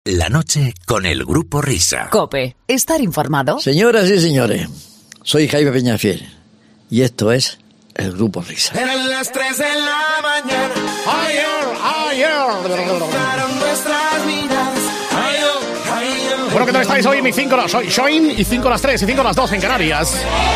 La noche con el Grupo Risa. COPE. Estar informado. Señoras y señores, soy Jaime Peñafiel y esto es el Grupo Risa. Eran las 3 de la mañana. Bueno, ¿qué tal estáis hoy? Soy Shoin y 5 a las 3 y 5 a las 2 en Canarias.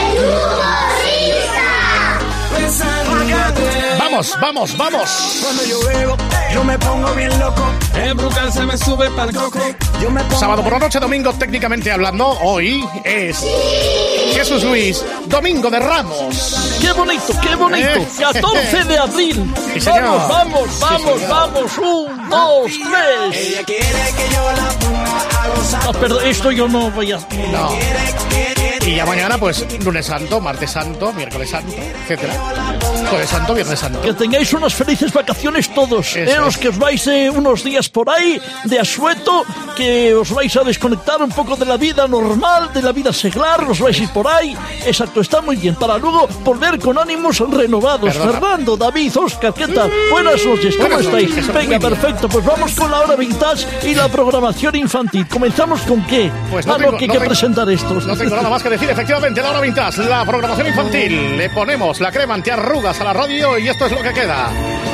Vamos. Cuando yo bebo, yo me pongo bien loco. En Brucal se me sube pa'l coco. Sábado por la noche, domingo técnicamente hablando. Hoy es Jesús Luis, Domingo de Ramos. ¡Qué bonito! 14 de abril. Sí, señor. Vamos. 1, 2, 3. Ella quiere que yo la ponga a gozar. Perdón, esto yo no voy a... No. Y ya mañana, pues, lunes santo, martes santo, miércoles santo, etcétera. Jueves santo, viernes santo. Que tengáis unas felices vacaciones todos. Los que os vais unos días por ahí de asueto, que os vais a desconectar un poco de la vida normal, de la vida seglar, os vais a ir por ahí. Exacto, está muy bien. Para luego volver con ánimos renovados. Perdona. Fernando, David, Oscar, ¿qué tal? Buenas noches, ¿cómo Buenas estáis? noches, Venga, perfecto, pues vamos con la hora vintage y la programación infantil. ¿Comenzamos con qué? Pues que hay que presentar estos. No tengo nada más que decir. Efectivamente, la hora vintage, la programación infantil. Le ponemos la crema antiarrugas a la radio y esto es lo que queda.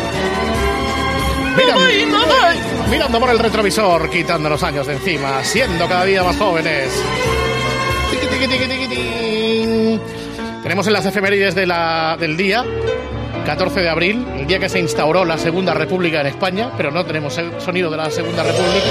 Mirando por el retrovisor, quitando los años de encima, siendo cada día más jóvenes. Tenemos en las efemérides del día 14 de abril, el día que se instauró la Segunda República en España, pero no tenemos el sonido de la Segunda República.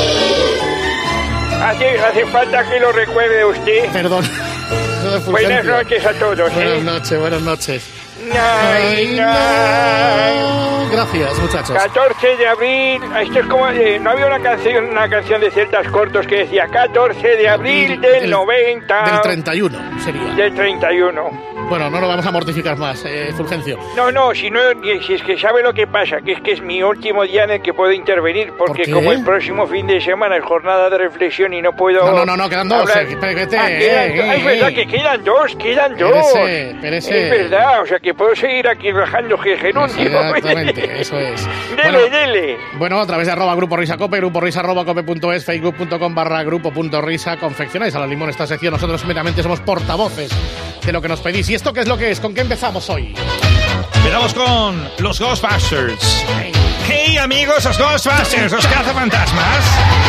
Hace falta que lo recuerde usted. Perdón. Buenas noches a todos. Buenas noches. Ay. Gracias, muchachos. 14 de abril, esto es como... ¿no había una canción de Celtas Cortos que decía 14 de abril del 90? Del 31 sería. Del 31. Bueno, no lo vamos a mortificar más, Fulgencio. No, si es que sabe lo que pasa, que es mi último día en el que puedo intervenir, porque ¿Por qué? como el próximo fin de semana es jornada de reflexión y no puedo... No, quedan dos. Es verdad que quedan dos. Espérese. Es verdad, o sea que puedo seguir aquí rajando gerundio. Exactamente, eso es. Dele. Bueno, a través de @Grupo Risa Cope, gruporisa@cope.es, facebook.com/grupo.risa, confeccionáis a la limón esta sección. Nosotros meramente somos portavoces de lo que nos pedís. ¿Y esto qué es lo que es? ¿Con qué empezamos hoy? Empezamos con los Ghostbusters. Hey amigos, los Ghostbusters, los cazafantasmas.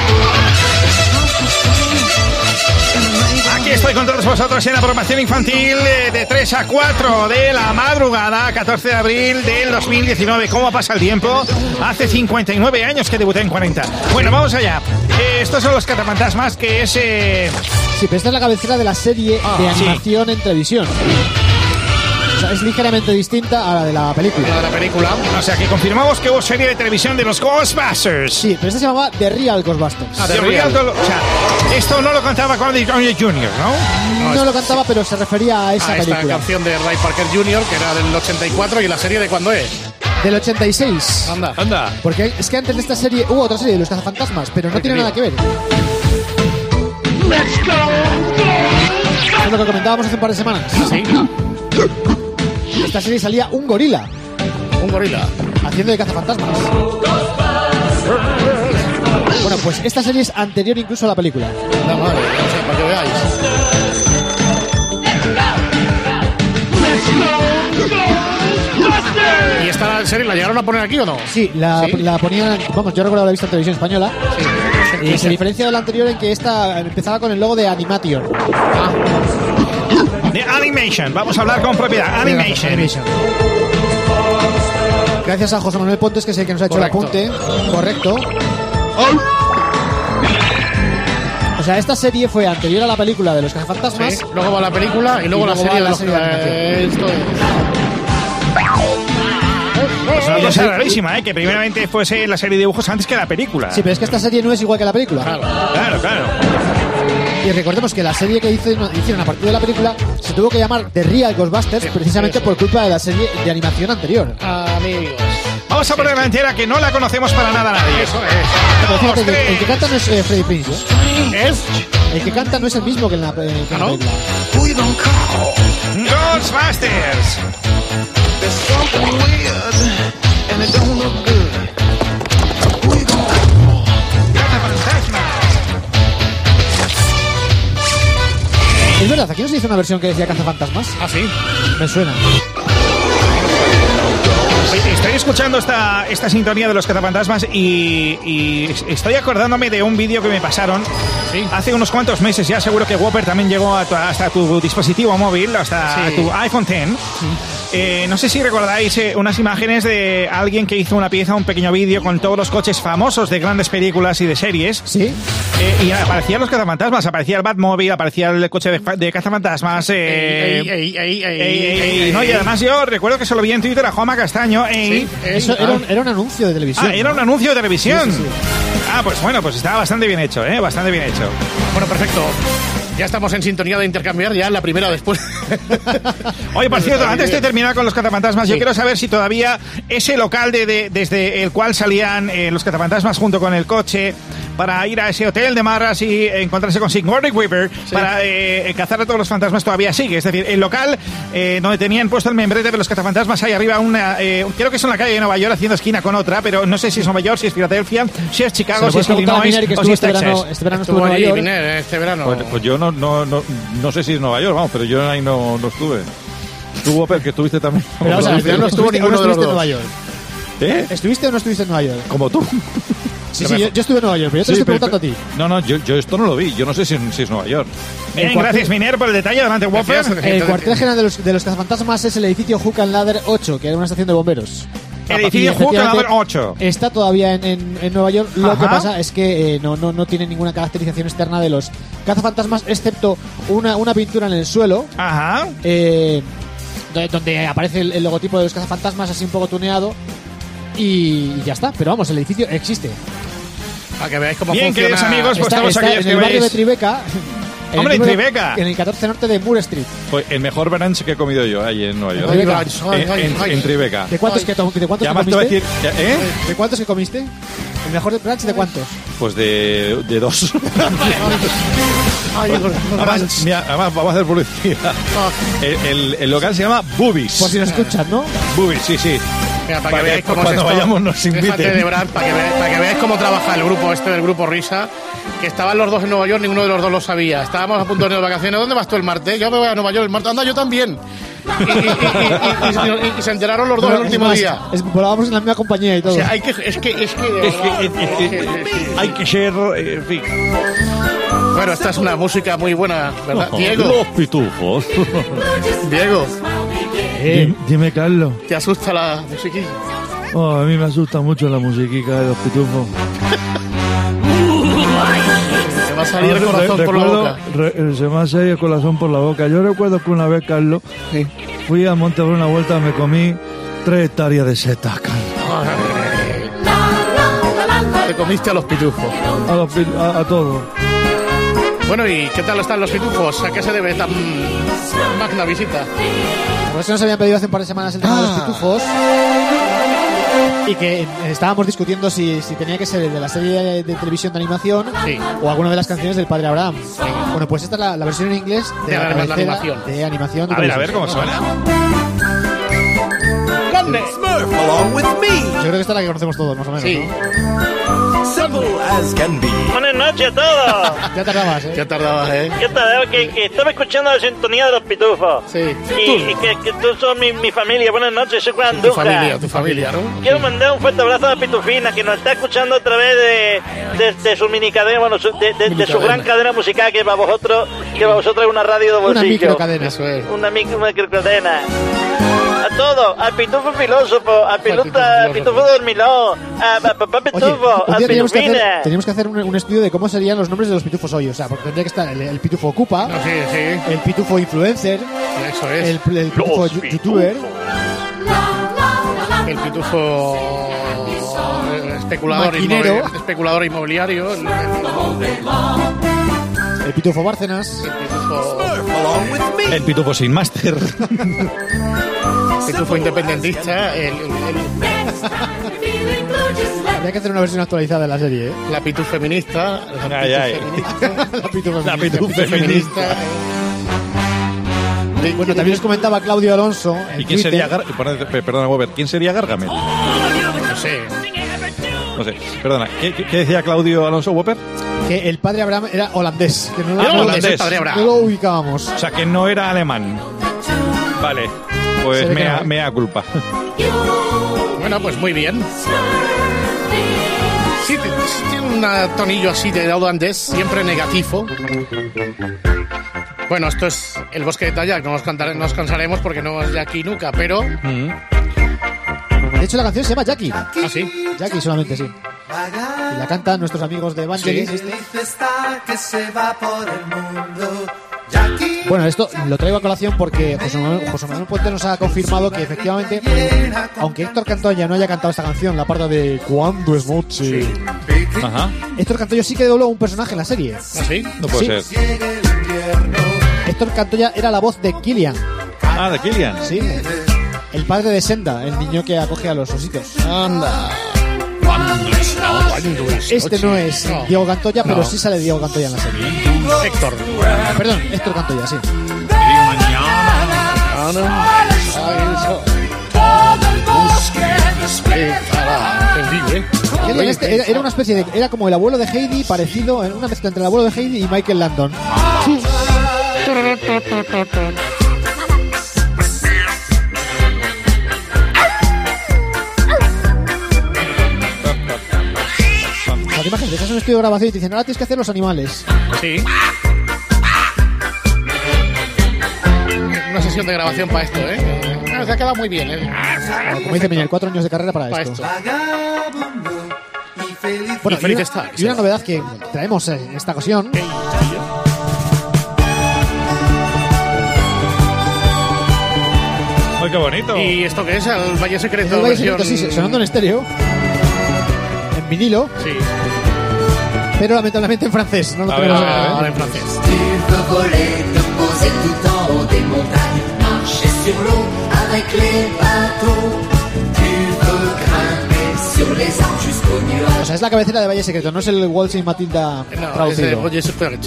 Aquí estoy con todos vosotros en la programación infantil de 3 a 4 de la madrugada, 14 de abril del 2019. ¿Cómo pasa el tiempo? Hace 59 años que debuté en 40. Bueno, vamos allá. Estos son los cazafantasmas, que es... Sí, pero esta es la cabecera de la serie de animación en televisión. O sea, es ligeramente distinta a la de la película. O sea, que confirmamos que hubo serie de televisión de los Ghostbusters. Sí, pero esta se llamaba The Real Ghostbusters. The Real. O sea, esto no lo cantaba Connie Jr., ¿no? No lo cantaba, pero se refería a esa película. Esta canción de Ray Parker Jr., que era del 84, ¿y la serie de cuándo es? Del 86. Anda. Porque es que antes de esta serie hubo otra serie de los cazafantasmas, pero no tiene nada que ver. Es lo que comentábamos hace un par de semanas. Sí. En esta serie salía un gorila. Haciendo de cazafantasmas. Bueno, pues esta serie es anterior incluso a la película. No, madre, no sé, para que veáis. ¿Y esta serie la llegaron a poner aquí o no? Sí, la ponían... Vamos, yo recuerdo haber visto en televisión española. Sí. Se diferencia de la anterior en que esta empezaba con el logo de Animation. De Animation, vamos a hablar con propiedad. Animation. Gracias a José Manuel Pontes, que es el que nos ha hecho Correcto. el apunte. Correcto. O sea, esta serie fue anterior a la película de los cazafantasmas. Sí, luego va la película y luego la serie de los... Esto es... Pues una cosa rarísima, que primeramente fuese la serie de dibujos antes que la película. Sí, pero es que esta serie no es igual que la película. Claro. Y recordemos que la serie que hicieron a partir de la película se tuvo que llamar The Real Ghostbusters, precisamente por culpa de la serie de animación anterior. Amigos. Vamos a ponerla entera, que no la conocemos para nada nadie. Eso es. Pero fíjate, el que canta no es Freddie Prinze, ¿Es? El que canta no es el mismo que en la película. Ghostbusters. verdad, aquí no se hizo una versión que decía Cazafantasmas. ¿Ah, sí? Me suena. Estoy escuchando esta sintonía de los cazafantasmas y estoy acordándome de un vídeo que me pasaron hace unos cuantos meses. Ya seguro que Whopper también llegó hasta tu dispositivo móvil, hasta tu iPhone X. No sé si recordáis unas imágenes de alguien que hizo una pieza, un pequeño vídeo con todos los coches famosos de grandes películas y de series. Sí. Y aparecían los cazafantasmas, aparecía el Batmóvil, aparecía el coche de cazafantasmas. No, y además yo recuerdo que se lo vi en Twitter a Juanma Castaño. Eso era un anuncio de televisión. Ah, era un anuncio de televisión. Sí. Ah, pues bueno, pues estaba bastante bien hecho, bastante bien hecho. Bueno, perfecto. Ya estamos en sintonía de intercambiar ya la primera después. Oye, por cierto, antes de terminar con los cazafantasmas, yo quiero saber si todavía ese local desde el cual salían los cazafantasmas junto con el coche para ir a ese hotel de Marras y encontrarse con Sigourney Weaver para cazar a todos los fantasmas todavía sigue. Es decir, el local donde tenían puesto el membrete de los cazafantasmas, hay arriba creo que es en la calle de Nueva York haciendo esquina con otra, pero no sé si es Nueva York, si es Filadelfia, si es Chicago, si es Illinois o si es Texas. Este verano estuvo en Nueva York. Este verano. Pues yo no sé si es Nueva York, vamos, pero yo ahí no estuve. Tú, Whopper, que estuviste también. Pero vamos a ver, no estuvo ninguno de los dos. En Nueva York. ¿Estuviste o no estuviste en Nueva York? Como tú. Sí, yo estuve en Nueva York, pero yo te estoy preguntando a ti. No, yo esto no lo vi. Yo no sé si es Nueva York. Bien, gracias, Miner, por el detalle. Adelante, Whopper. El cuartel general de los cazafantasmas es el edificio Hook and Ladder 8, que era una estación de bomberos. El edificio Hook and Ladder 8. Está todavía en Nueva York. Lo que pasa es que no tiene ninguna caracterización externa de los cazafantasmas, excepto una pintura en el suelo. Ajá. Donde aparece el logotipo de los cazafantasmas así un poco tuneado. Y ya está. Pero vamos, el edificio existe. Para que veáis cómo bien, funciona. queridos amigos, pues estamos está aquellos en el barrio de Tribeca. Hombre, en Tribeca. En el 14 norte de Moore Street. Pues el mejor brunch que he comido yo ahí en Nueva York. En Tribeca. ¿De cuántos que comiste? ¿De cuántos que comiste? ¿El mejor brunch de cuántos? Pues de 2. Además, vamos a hacer publicidad. El local se llama Boobies. Por si nos escuchan, ¿no? Boobies, sí. Mira, para que veáis cómo cuando vayamos nos inviten. Para que veáis cómo trabaja el grupo del grupo Risa, que estaban los dos en Nueva York, ninguno de los dos lo sabía. Estábamos a punto de ir de vacaciones. ¿Dónde vas tú el martes? Yo me voy a Nueva York el martes. Anda, yo también. Y se enteraron los dos el último día. Volábamos en la misma compañía y todo. O sea, hay que ser, en fin. Bueno, esta es una música muy buena, ¿verdad? Diego. Los pitufos. Diego. Dime, Carlos. ¿Te asusta la musiquilla? A mí me asusta mucho la musiquita de los pitufos. Se va a salir el corazón por la boca. Se me va a salir el corazón por la boca. Yo recuerdo que una vez, Carlos, fui al monte por una vuelta, me comí 3 hectáreas de setas, Carlos. Te comiste a los pitufos. A todos. Bueno, ¿y qué tal están los pitufos? ¿A qué se debe tan magna visita? Por eso nos habían pedido hace un par de semanas el tema de los pitufos. Y que estábamos discutiendo si tenía que ser el de la serie de televisión de animación o alguna de las canciones del Padre Abraham. Bueno, pues esta es la versión en inglés de la animación. De animación. A ver cómo suena. Smurf along with me. Yo creo que esta es la que conocemos todos, más o menos, ¿no? Simple as can be. Buenas noches a todos. Ya tardabas, ¿eh? Ya tardabas, ¿eh? ¿Qué tal? Que estaba escuchando la sintonía de los pitufos. Sí. Y que tú sos mi familia. Buenas noches, soy Juan Duca. Tu familia, ¿no? Quiero mandar un fuerte abrazo a Pitufina, que nos está escuchando a través de su minicadena, bueno, de su gran cadena musical, que para vosotros es una radio de bolsillo. Una microcadena. Eso es. Una microcadena. A todos, al pitufo filósofo, al pitufo dormilón, a papá pitufo, Oye, al pitufina. teníamos que hacer un estudio de cómo serían los nombres de los pitufos hoy. O sea, porque tendría que estar el pitufo ocupa, el pitufo influencer, eso es. el pitufo youtuber, el pitufo especulador inmobiliario, el pitufo Bárcenas, El pitufo sin máster. el pitufo independentista, Habría que hacer una versión actualizada de la serie, ¿eh? la pitufo feminista, La pitufo feminista. Bueno, también os comentaba Claudio Alonso. ¿Y quién sería Perdona, Weber, ¿quién sería Gargamel? No sé. Perdona, ¿qué decía Claudio Alonso, Whopper? Que el padre Abraham era holandés. Que no, Era no, holandés. El padre Abraham. no lo ubicábamos. O sea, que no era alemán. Vale, pues Se ve que no. me da culpa. Bueno, pues muy bien. Sí, tiene un tonillo así de holandés, siempre negativo. Bueno, esto es El bosque de Tayac, no nos cansaremos porque no es Jackie nunca, pero... De hecho, la canción se llama Jackie. ¿Ah, sí? Jackie solamente, sí. Y la cantan nuestros amigos de Evangelis. Sí. Bueno, esto lo traigo a colación porque José Manuel Puente nos ha confirmado que efectivamente, aunque Héctor Cantoya no haya cantado esta canción, la parte de Cuando es noche, Ajá. Héctor Cantoya sí que dobló un personaje en la serie. ¿Ah, sí? No puede Sí. ser. Héctor Cantoya era la voz de Killian. Ah, de Killian. Sí. El padre de Senda, el niño que acoge a los ositos. Anda. Este no es No. Diego Cantoya, pero No. sí sale Diego Cantoya en la serie. Héctor. Perdón, Héctor Cantoya, sí. Killian este era una especie de... Era como el abuelo de Heidi, parecido, en una mezcla entre el abuelo de Heidi y Michael Landon. Las imágenes, dejas un estudio de grabación y te dicen, ahora tienes que hacer los animales. Sí. Una sesión de grabación para esto, ¿eh? Se ha quedado muy bien, ¿eh? Como dice Miguel, 4 años de carrera para Para esto. esto. Bueno, Y feliz una- está, y una novedad que traemos en esta ocasión. Ay, qué bonito. ¿Y esto qué es? ¿El Valle Secreto? El Valle versión- Secreto, sí, sonando en estéreo. En vinilo, Sí. pero lamentablemente en francés. No lo A ver, tenemos a ver, a ver. Ahora en francés. O sea, es la cabecera de Valle Secreto, no es el Waltzing Matilda No, es de traducido. Valle Secreto.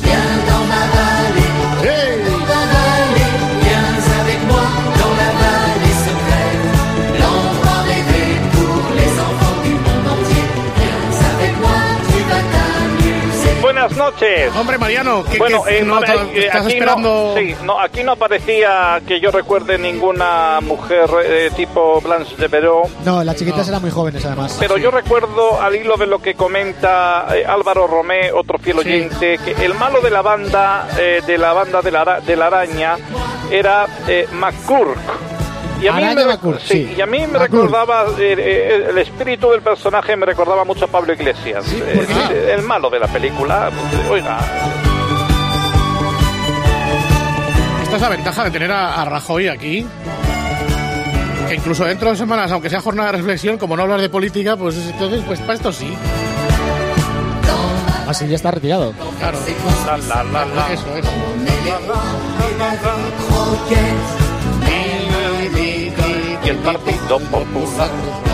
Buenas noches. Hombre, Mariano, ¿qué, Bueno, qué- no, estás aquí esperando? no, sí, no, aquí no aparecía que yo recuerde ninguna mujer tipo Blanche de Veró. No, las chiquitas eran muy jóvenes además. Pero yo recuerdo, al hilo de lo que comenta Álvaro Romé, otro fiel oyente, que el malo de la banda de la araña era McCurk. Y a mí Araña me, McCurk, sí, sí. y a mí me McCurk. recordaba, el espíritu del personaje me recordaba mucho a Pablo Iglesias. ¿por qué? El malo de la película, oiga. Esta es la ventaja de tener a Rajoy aquí. Que incluso dentro de semanas, aunque sea jornada de reflexión, como no hablar de política, pues entonces, pues para esto sí. Así ya está retirado. Claro. Eso es. Y el Partido Popular.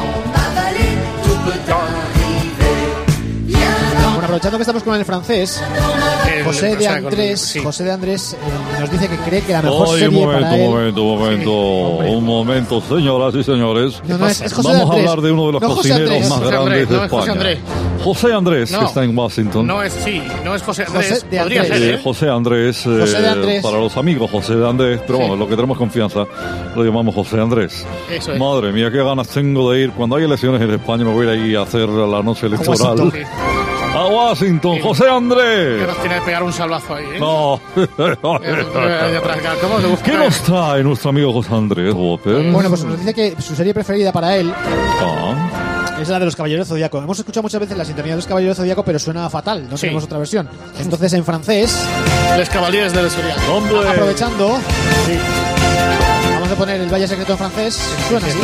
Bueno, aprovechando que estamos con el francés, José de Andrés, sí. José de Andrés nos dice que cree que la mejor Ay, serie un para él... un momento, señoras y señores. No, es José de Vamos a Andrés. hablar de uno de los No, José cocineros Andrés. más José grandes Andrés, de no es José España. Andrés. José Andrés, No. que está en Washington. No es José Andrés. José de Podría Andrés. ser, ¿eh? José Andrés, José de Andrés. para los amigos José de Andrés, pero bueno, lo que tenemos confianza lo llamamos José Andrés. Eso es. Madre mía, qué ganas tengo de ir. Cuando hay elecciones en España me voy a ir ahí a hacer la noche electoral. Washington. A Washington, Sí. José Que Andrés. nos tiene que pegar un salvazo ahí, ¿eh? No. ¿Cómo te gusta? ¿Qué nos trae nuestro amigo José Andrés, Whopper? Bueno, pues nos dice que su serie preferida para él Ah. es la de los Caballeros del Zodíaco. Hemos escuchado muchas veces la sintonía de los Caballeros del Zodíaco, pero suena fatal, no Sí. tenemos otra versión. Entonces, en francés, Les Cavaliers del Zodiaco. Hombre. aprovechando, vamos a poner el Valle Secreto en francés. Suena así.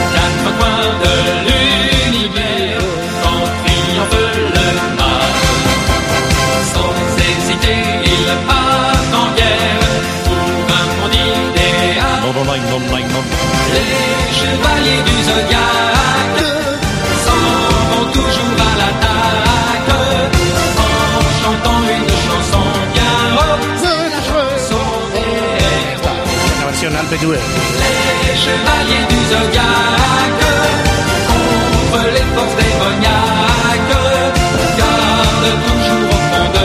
No. Chevaliers du Zodiaque s'en vont toujours à l'attaque en chantant une chanson bien La versión Alpe d'Huez. Les chevaliers du Zodiaque contre les forces démoniaques gardent toujours au fond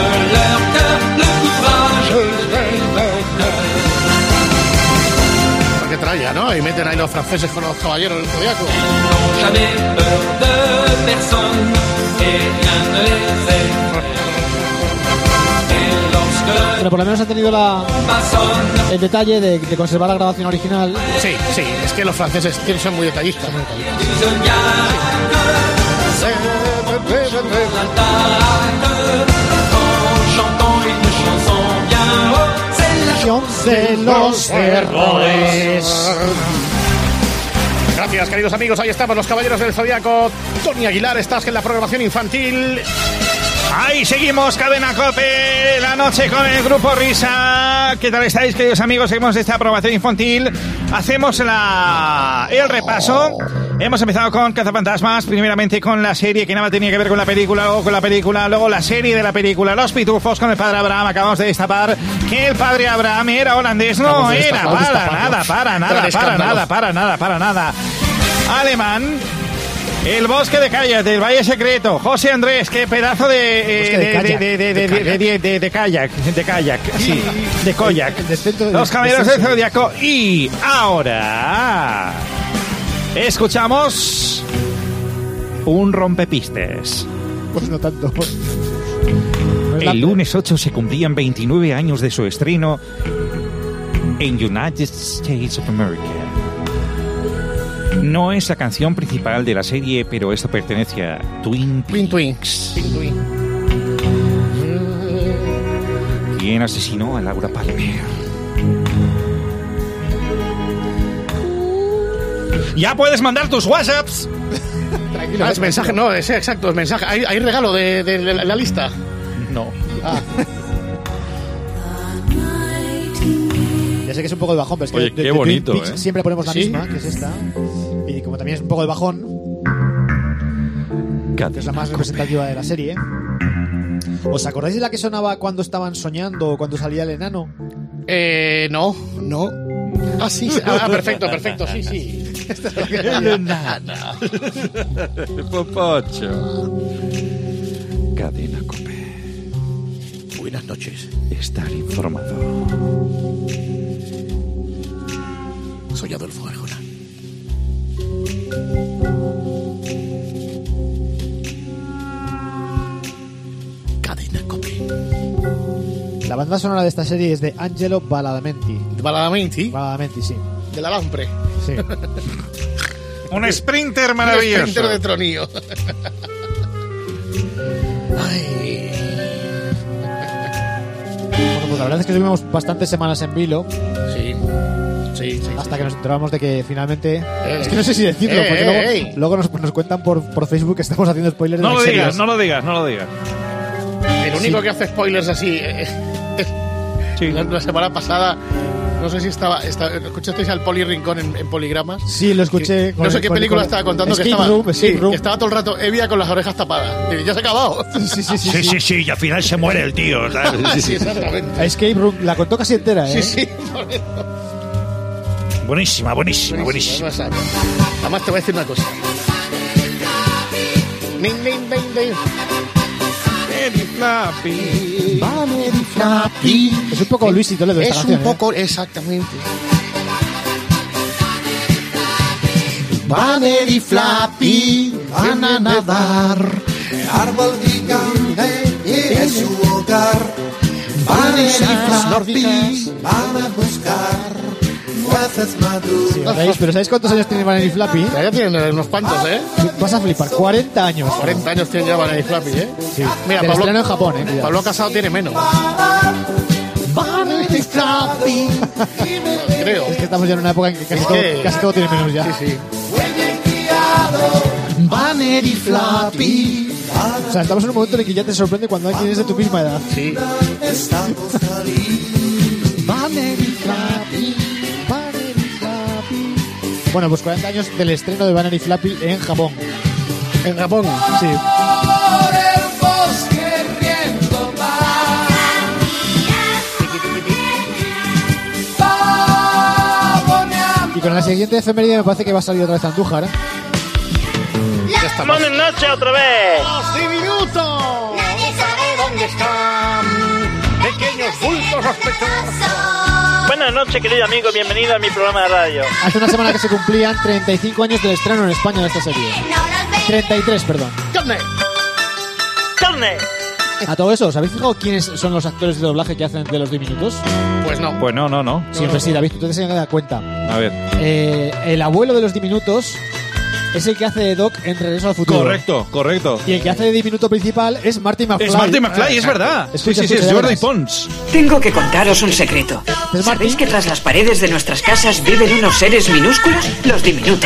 los franceses con los caballeros del Zodiaco. Pero por lo menos han tenido el detalle de conservar la grabación original. Sí, es que los franceses son muy detallistas. De los errores. Gracias, queridos amigos. Ahí estamos, los caballeros del Zodiaco. Tony Aguilar, estás en la programación infantil. Ahí seguimos, Cadena COPE, la noche con el Grupo Risa. ¿Qué tal estáis, queridos amigos? Seguimos esta programación infantil. Hacemos el repaso. Hemos empezado con Cazafantasmas, primeramente con la serie que nada tenía que ver con la película, luego la serie de la película, Los Pitufos con el Padre Abraham. Acabamos de destapar que el Padre Abraham era holandés, no era para nada. Alemán. El Bosque de Kayak, del Valle Secreto. José Andrés, qué pedazo de kayak, sí, de kayak. Los Caballeros del Zodiaco. Y ahora escuchamos un rompepistes. Pues no tanto. El lunes 8 se cumplían 29 años de su estreno en United States of America. No es la canción principal de la serie, pero esto pertenece a Twin Peaks. ¿Quién asesinó a Laura Palmer? Ya puedes mandar tus WhatsApps. Tranquilo. Es mensaje, no, es exacto, es mensaje. ¿Hay regalo de la lista? No. Ya sé que es un poco de bajón, pero es que oye, qué bonito, siempre ponemos la misma, que es esta. Y como también es un poco de bajón, que es la más representativa de la serie. ¿Os acordáis de la que sonaba cuando estaban soñando o cuando salía el enano? No. Ah, sí. Ah, perfecto, sí. El enano. Popocho. Cadena COPE. Buenas noches. Estar informado. Soy Adolfo Arjona. Cadena COPE. La banda sonora de esta serie es de Angelo Badalamenti. ¿Badalamenti? Badalamenti, sí. De la Lampre. Sí. Un sprinter maravilloso. Un sprinter de tronillo. Ay. Bueno, pues la verdad es que estuvimos bastantes semanas en vilo. Sí. Hasta que nos enteramos de que finalmente... Es que no sé si decirlo, porque luego nos cuentan por Facebook que estamos haciendo spoilers de las series. No lo digas. El único que hace spoilers así... La semana pasada... No sé si ¿escuchasteis al Poli Rincón en Poligramas? Sí, lo escuché. No sé qué película estaba contando, que estaba todo el rato Evia con las orejas tapadas. Y ya se ha acabado. Sí, y al final se muere el tío. Sí, exactamente. Escape Room la contó casi entera, ¿eh? Sí. Buenísima. Además te voy a decir una cosa. Vanity Flappy. Es un poco Luis y Toledo esta canción. Es un poco, exactamente. Vanity Flappy van a nadar. El árbol gigante es su hogar. Vanity Flappy van a buscar nueces maduras. Pero ¿sabéis cuántos años tiene Vanity Flappy? Ya tienen unos cuantos, ¿eh? Vas a flipar, 40 años. 40 años tiene ya Vanity Flappy, ¿eh? Sí. Mira, Pablo en Japón, Pablo Casado tiene menos. Vanity Flappy. Creo. Es que estamos ya en una época en que casi todo tiene menos ya. Sí. Vanity Flappy. O sea, estamos en un momento en el que ya te sorprende cuando alguien es de tu misma edad. Sí. Vanity Flappy. Bueno, pues 40 años del estreno de Vanity Flappy en Japón. ¿En Japón? Sí. Por el bosque riendo va. Y con la siguiente efeméride me parece que va a salir otra vez Andújar. Buenas noches otra vez. ¡Los diminutos! Nadie sabe dónde están. Pequeños bultos sospechosos. Buenas noches, querido amigo, bienvenido a mi programa de radio. Hace una semana que se cumplían 35 años del estreno en España de esta serie. 33, perdón. ¡Carne! ¡Carne! A todo eso, ¿os habéis fijado quiénes son los actores de doblaje que hacen de los diminutos? Pues no. Pues no. Siempre sí, David, tú te has dado cuenta. A ver. El abuelo de los diminutos es el que hace de Doc en Regreso al Futuro. Correcto. Y el que hace de diminuto principal es Marty McFly. Es Marty McFly, es verdad. Escucha, Sí, es Jordi Pons. Tengo que contaros un secreto. ¿Sabéis que tras las paredes de nuestras casas viven unos seres minúsculos? Los diminutos.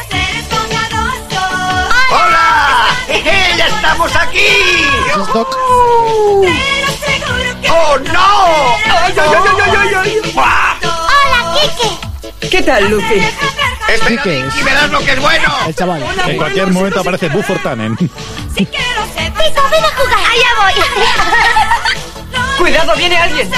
¡Hola! ¡Ya estamos aquí! Es Doc. ¡Oh, no! ¡Ay, ay! ¡Hola, Kike! ¿Qué tal, Luffy? Espera y verás lo que es bueno. El chaval. En cualquier momento aparece Buford Tannen. ¡Pico, ven a jugar! ¡Allá voy! ¡Cuidado, viene alguien!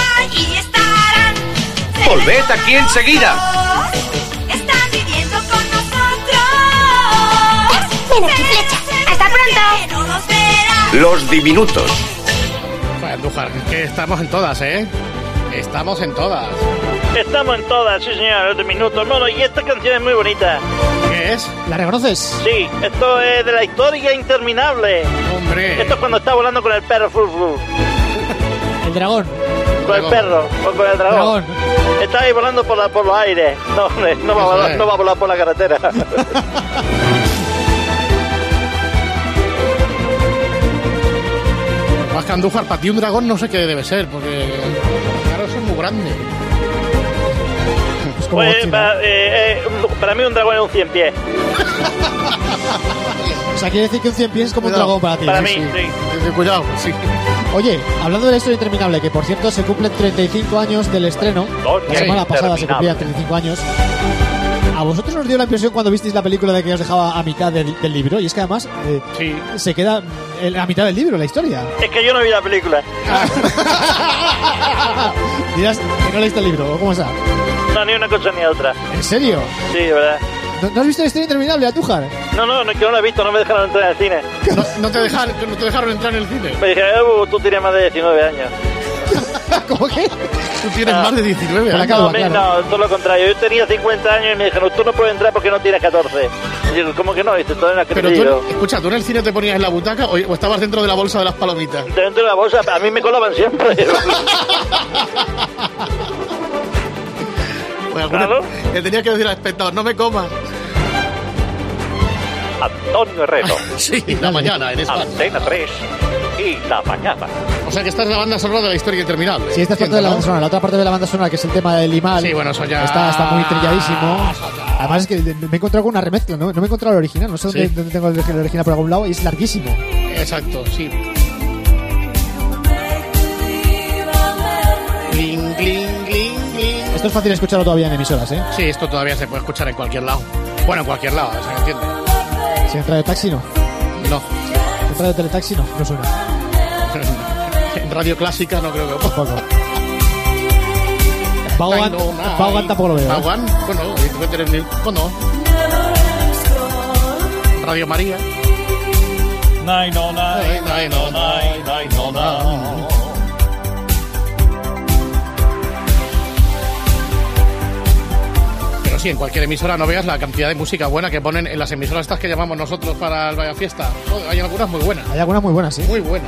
Volved aquí enseguida. ¡Están viviendo con nosotros! ¡Ven aquí, flecha! ¡Hasta pronto! Los diminutos. Joder, Andújar, que estamos en todas, ¿eh? Estamos en todas. Estamos en todas, sí señor, los diminutos. Bueno, y esta canción es muy bonita. ¿Qué es? ¿La reconoces? Sí, esto es de la historia interminable. Hombre. Esto es cuando está volando con el perro Furfur. El dragón. Con el perro, o con el dragón. Está ahí volando por los aires. No, hombre, no va a volar por la carretera. Más que Andújar, para ti un dragón no sé qué debe ser, porque claro, eso es muy grande. Pues, para mí un dragón es un 100 pies. O sea, quiere decir que un 100 pies es como un dragón para ti. Para mí, sí. Cuidado, sí. Oye, hablando de la historia interminable, que por cierto se cumplen 35 años del estreno. La semana pasada se cumplían 35 años. ¿A vosotros os dio la impresión cuando visteis la película de que os dejaba a mitad del libro? Y es que además se queda a mitad del libro la historia. Es que yo no vi la película. Dirás que no leíste el libro, ¿o cómo está? No, ni una cosa ni otra. ¿En serio? Sí, de verdad. ¿No has visto la historia interminable, Andújar? No, que no la he visto, no me dejaron entrar al cine. No te dejaron entrar en el cine. Me dijeron, tú tienes más de 19 años. ¿Cómo que? Tú tienes más de 19 años. No, todo lo contrario. Yo tenía 50 años y me dijeron, tú no puedes entrar porque no tienes 14. Y digo, ¿cómo que no? Y todo en la Pero tú, escucha, ¿tú en el cine te ponías en la butaca o estabas dentro de la bolsa de las palomitas? Dentro de la bolsa, a mí me colaban siempre. Pues claro. Le tenía que decir al espectador, no me comas. Antonio Herrero. Sí, la mañana en España. Antena 3 y la mañana. O sea que esta es la banda sonora de la historia interminable. Sí, esta es parte de la banda sonora. La otra parte de la banda sonora, que es el tema del Limal. Sí, bueno, eso ya... Está muy trilladísimo. Además es que me he encontrado con una remezcla, ¿no? No me he encontrado el original. No sé dónde tengo el original por algún lado y es larguísimo. Exacto, sí. Gling, gling, gling, gling. Esto es fácil escucharlo todavía en emisoras, ¿eh? Sí, esto todavía se puede escuchar en cualquier lado. Bueno, en cualquier lado, ¿se entiende? ¿Si en Radio Taxi no? No. ¿En Radio Teletaxi no? No suena. En Radio Clásica no creo que... Tampoco. Vaughan tampoco lo veo. ¿Vaughan? Bueno, Radio María. 909. Pero sí, en cualquier emisora no veas la cantidad de música buena que ponen en las emisoras estas que llamamos nosotros para el Vaya Fiesta. Hay algunas muy buenas. Hay algunas muy buenas, sí. Muy buenas.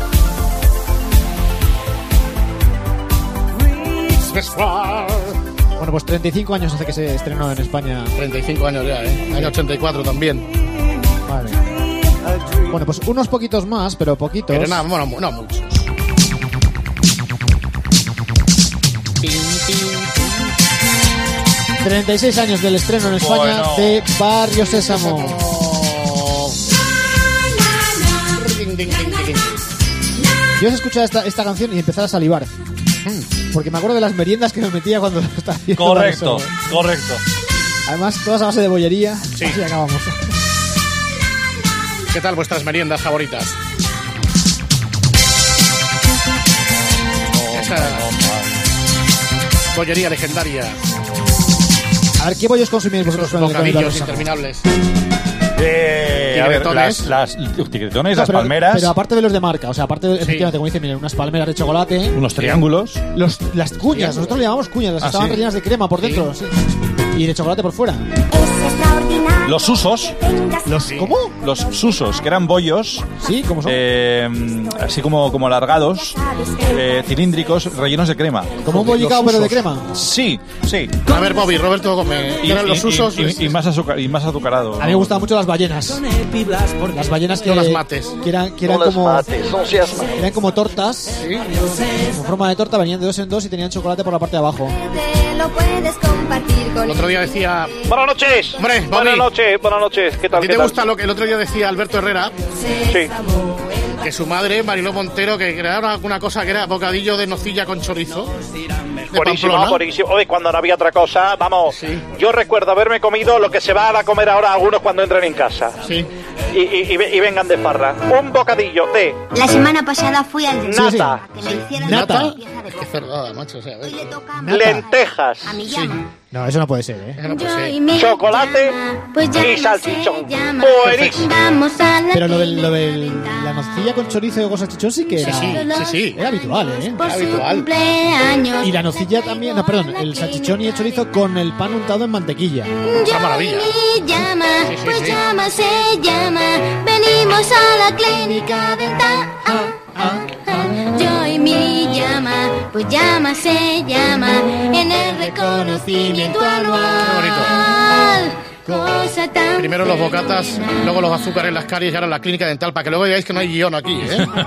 Bueno, pues 35 años hace que se estrenó en España. 35 años ya, ¿eh? Año 84 también. Vale. Bueno, pues unos poquitos más, pero poquitos. Pero nada, bueno, no muchos. 36 años del estreno en España de Barrio Sésamo. Yo os escuchaba esta canción y empezaba a salivar. Porque me acuerdo de las meriendas que me metía cuando estaba haciendo. Correcto. Además, todas a base de bollería. Sí. Así acabamos. ¿Qué tal vuestras meriendas favoritas? Esa bollería legendaria. A ver, ¿qué bollos consumís vosotros con el bocadillos interminables? A ver, las tigretones, las palmeras. Pero aparte de los de marca, o sea, aparte, efectivamente, como dicen, miren, unas palmeras de chocolate. Unos triángulos. Las cuñas, nosotros le llamamos cuñas, las que estaban rellenas de crema por dentro. Sí. Y de chocolate por fuera. Los susos. ¿Cómo? Los susos, que eran bollos. Sí, ¿cómo son? Así como alargados, cilíndricos, rellenos de crema. ¿Como un bollicao pero de crema? Sí. A ver, Bobby, Roberto, eran los usos. Y más azucarado. A mí me gustaban mucho las ballenas. Las ballenas que... No las mates. Que eran como... Eran como tortas. Sí. En forma de torta, venían de 2 en 2 y tenían chocolate por la parte de abajo. El otro día decía... Buenas noches. Hombre, buenas noches. ¿Qué tal? ¿Te gusta lo que el otro día decía Alberto Herrera? Sí. Que su madre, Mariló Montero, que creaba una cosa que era bocadillo de nocilla con chorizo. Buenísimo. Oye, cuando no había otra cosa, vamos. Sí. Yo recuerdo haberme comido lo que se van a comer ahora algunos cuando entren en casa. Sí. Y vengan de farra. Un bocadillo de... La semana pasada fui al... Nata. ¿Nata? Es que cerdada, macho. O sea, lentejas. Sí. No, eso no puede ser, Eso no puede ser. Chocolate y salchichón. Buenísimo. Pero lo de la nocilla con chorizo y salchichón sí que era... Sí. Era habitual, Era habitual. Y la nocilla también... No, perdón. El salchichón y el chorizo con el pan untado en mantequilla. ¡Qué maravilla! Se llama. Venimos a la clínica dental. Yo y mi llama, pues llama se llama en el reconocimiento anual. Cosa tan primero los bocatas, luego los azúcares, las caries y ahora la clínica dental, para que luego veáis que no hay guión aquí,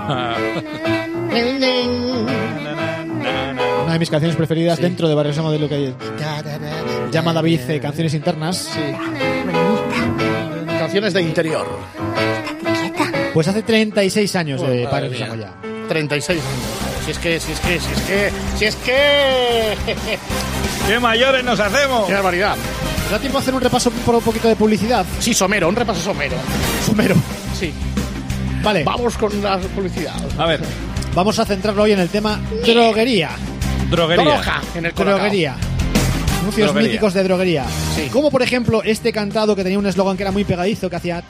Una de mis canciones preferidas dentro de Barrio Sama de lo que llama David canciones internas. Sí. Canciones de interior. Pues hace 36 años de Barrio Sama ya. 36 años. Si es que... ¡Qué mayores nos hacemos! ¡Qué barbaridad! ¿Da tiempo a hacer un repaso por un poquito de publicidad? Sí, un repaso somero. Sí. Vale. Vamos con la publicidad. A ver. Vamos a centrarlo hoy en el tema droguería. Droga en el droguería. Anuncios míticos de droguería. Sí. Como por ejemplo este cantado que tenía un eslogan que era muy pegadizo, que hacía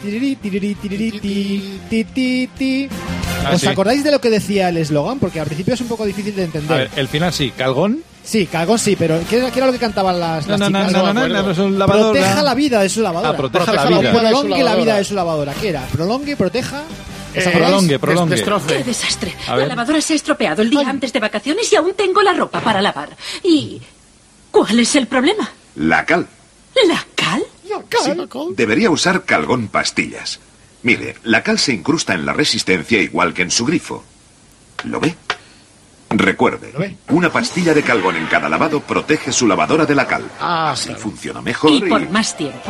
¿Os acordáis de lo que decía el eslogan? Porque al principio es un poco difícil de entender. A ver, el final sí, Calgón. Sí, Calgón sí, pero ¿qué era lo que cantaban las chicas? No, es un lavadora. Proteja la vida de su lavadora. Proteja la vida. Prolongue la vida de su lavadora. ¿Qué era? Prolongue, proteja... Prolongue. ¡Qué desastre! La lavadora se ha estropeado el día antes de vacaciones y aún tengo la ropa para lavar. ¿Y cuál es el problema? La cal. ¿La cal? Sí, debería usar Calgón pastillas. Mire, la cal se incrusta en la resistencia igual que en su grifo. ¿Lo ve? Recuerde, una pastilla de Calgón en cada lavado protege su lavadora de la cal. Así funciona mejor y por más tiempo.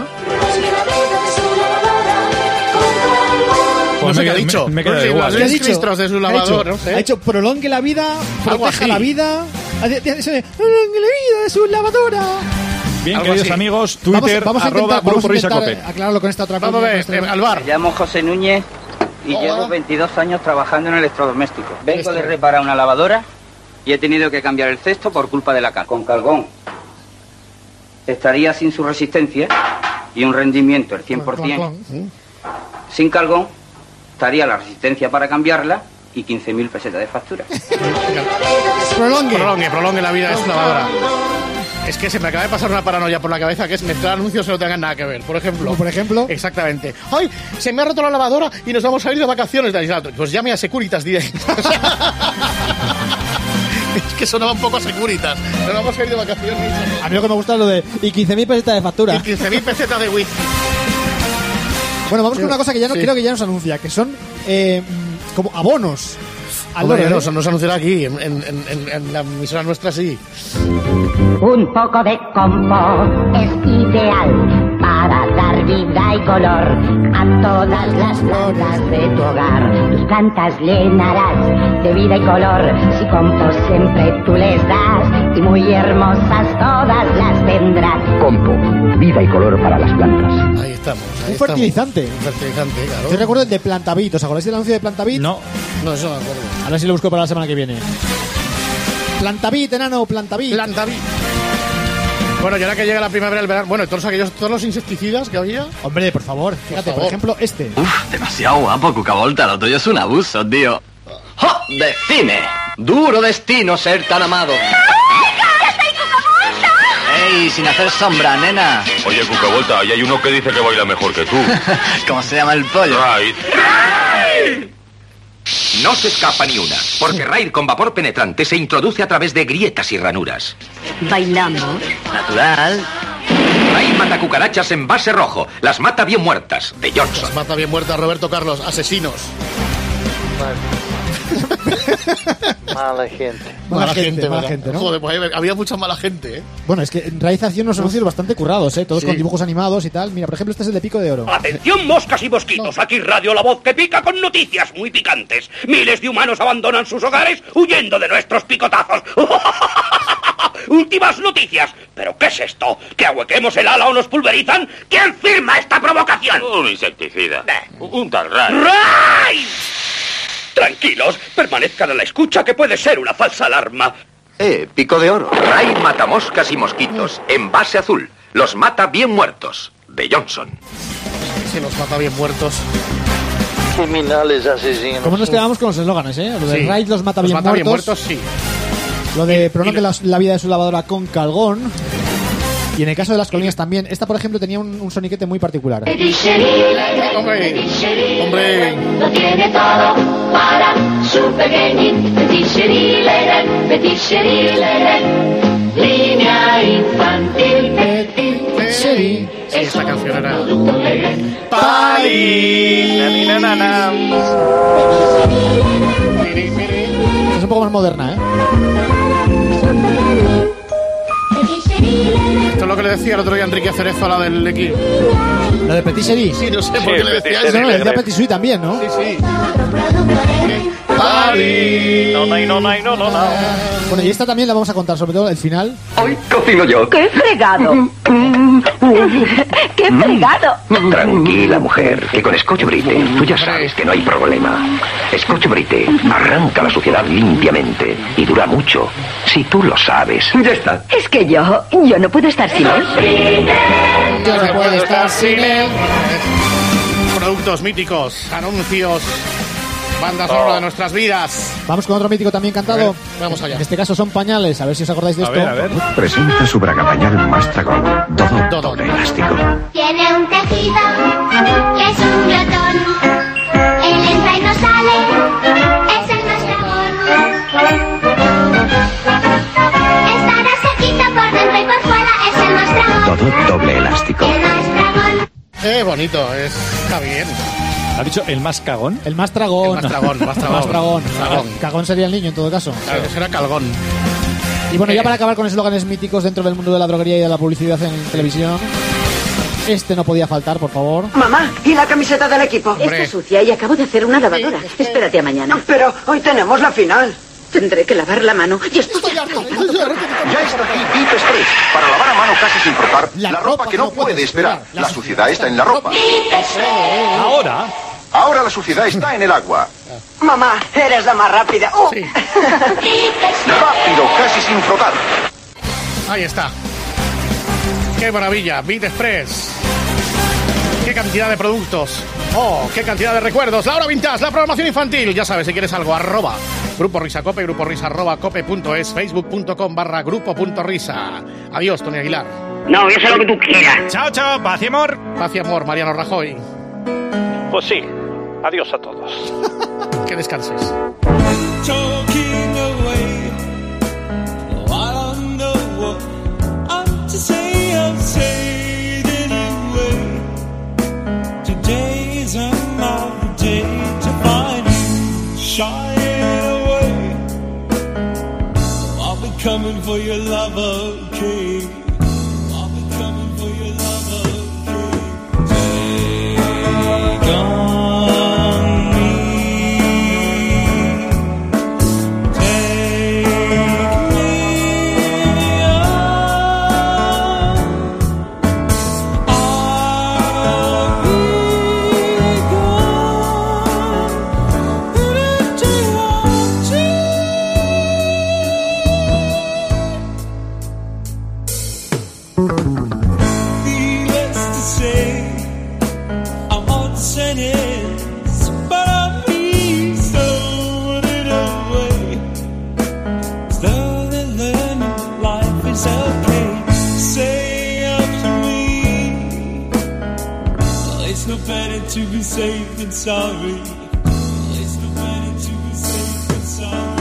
No sé qué ha dicho. Me queda igual. ¿Qué ha dicho? De su lavador, no sé. Ha hecho prolongue la vida, proteja la vida. Prolongue la vida de su lavadora. Bien, queridos amigos, Twitter, vamos a Grupo Risa Cope. Aclararlo con esta otra cosa. Vamos a ver, al bar. Me llamo José Núñez y llevo 22 años trabajando en electrodomésticos. Vengo de reparar una lavadora y he tenido que cambiar el cesto por culpa de la cal. Con Calgón estaría sin su resistencia y un rendimiento el 100%. Sin Calgón estaría la resistencia para cambiarla y 15.000 pesetas de factura. Prolongue la vida de su lavadora. Es que se me acaba de pasar una paranoia por la cabeza, que es mezclar anuncios que no tengan nada que ver. Por ejemplo. Exactamente. ¡Ay! Se me ha roto la lavadora y nos vamos a ir de vacaciones. Pues llame a Securitas directo. Es que sonaba un poco a Securitas. Nos vamos a ir de vacaciones. A mí lo que me gusta es lo de... Y 15.000 pesetas de factura. Y 15.000 pesetas de wifi. Bueno, vamos con una cosa que ya no creo que ya nos anuncia, que son como abonos. Hombre, nos anunciará aquí, en la emisora nuestra, sí. Un poco de compost es ideal para dar vida y color a todas las plantas de tu hogar. Tus plantas llenarás de vida y color si compost siempre tú les das y muy hermosas todas las tendrás. Compost, vida y color para las plantas. Ahí estamos. Un fertilizante. Un fertilizante, claro. Yo recuerdo el de Plantavit. ¿Os acordáis del anuncio de Plantavit? No, eso no me acuerdo. A ver si lo busco para la semana que viene. Plantavit, enano, Plantavit. Bueno, y ahora que llega la primavera, el verano... Bueno, todos los insecticidas que había... Hombre, por favor, fíjate, por ejemplo, este. Uf, demasiado guapo, Cucavolta. Lo tuyo es un abuso, tío. ¡Jo! ¡Decime! Duro destino ser tan amado. ¡Ey, sin hacer sombra, nena! Oye, Cucavolta, ahí hay uno que dice que baila mejor que tú. ¿Cómo se llama el pollo? Raid. No se escapa ni una, porque Raid con vapor penetrante se introduce a través de grietas y ranuras. ¿Bailamos? Natural. Raid mata cucarachas en base rojo. Las mata bien muertas, de Johnson. Las mata bien muertas, Roberto Carlos. Asesinos. Mala gente. Mala gente, ¿no? Joder, pues había mucha mala gente, ¿eh? Bueno, es que en realización unos anuncios bastante currados, ¿eh? Todos con dibujos animados y tal. Mira, por ejemplo, este es el de Pico de Oro. ¡Atención, moscas y mosquitos! Aquí Radio La Voz que pica con noticias muy picantes. Miles de humanos abandonan sus hogares huyendo de nuestros picotazos. Últimas noticias. ¿Pero qué es esto? ¿Que ahuequemos el ala o nos pulverizan? ¿Quién firma esta provocación? Un insecticida. Un tal Raid. ¡Raid! Tranquilos, permanezcan a la escucha que puede ser una falsa alarma. Pico de Oro. Raid mata moscas y mosquitos en base azul. Los mata bien muertos, de Johnson. Se los mata bien muertos. Criminales asesinos. ¿Cómo nos quedamos con los eslóganes, eh? Lo de Raid los mata bien muertos. Sí. Lo de prolongue la vida de su lavadora con Calgón. Y en el caso de las colonias también. Esta, por ejemplo, tenía un soniquete muy particular. ¡Hombre! Lo tiene todo para su pequeñín. Petichelileren. Línea infantil. Sí, esta canción era... Es un poco más moderna, ¿eh? Esto es lo que le decía el otro día Enrique Cerezo a la del equipo. ¿La de Petit Chéri? Sí, no sé por qué le decía eso. No, le decía Petit Suisse también, ¿no? Sí, sí. No. Bueno, y esta también la vamos a contar, sobre todo el final. Hoy cocino yo. ¡Qué fregado! ¡Qué fregado! Tranquila, mujer, que con Scotch Brite tú ya sabes que no hay problema. Scotch Brite arranca la suciedad limpiamente y dura mucho, si tú lo sabes. Ya está. Es que yo no puedo estar sin él. Yo no puedo estar sin él. Productos míticos, anuncios, banda sonora de nuestras vidas. Vamos con otro mítico también cantado. Vamos allá. En este caso son pañales, a ver si os acordáis de esto. A ver. Presenta su braga pañal Mastragón, doble elástico. Tiene un tejido que es un glotón. Él entra y no sale. Es el Mastragón. Estará sequito por dentro y por fuera. Es el Mastragón. Doble elástico. El Mastragón. Bonito, está bien. ¿Has dicho el más cagón? El más tragón. Mastragón. Cagón sería el niño en todo caso. Claro, ese era Calgón. Y bueno, ya para acabar con eslóganes míticos dentro del mundo de la droguería y de la publicidad en televisión, este no podía faltar, por favor. Mamá, ¿y la camiseta del equipo? Está sucia y acabo de hacer una lavadora. Espérate a mañana. Pero hoy tenemos la final. Tendré que lavar la mano. Y estoy harto. Ya está aquí Deep Spray, para lavar a mano casi sin frotar la ropa que no puede esperar. La suciedad está en la ropa. Ahora la suciedad está en el agua. Mamá, eres la más rápida. Rápido, casi sin frotar. Ahí está. ¡Qué maravilla! Beat Express. ¡Qué cantidad de productos! ¡Oh, qué cantidad de recuerdos! La hora vintage, la programación infantil. Ya sabes, si quieres algo, @ Grupo Risa Cope, Grupo Risa @cope.es, facebook.com/grupo.risa. Adiós, Tony Aguilar. No, yo sé lo que tú quieras. Chao, paz y amor. Paz y amor, Mariano Rajoy. Pues sí, adiós a todos. Que descanses. Today's another day to find you shying away. I'll be coming for your love, okay? I'll be coming for your love, okay? Take on me. Take me to be safe than sorry. It's no better to be safe than sorry.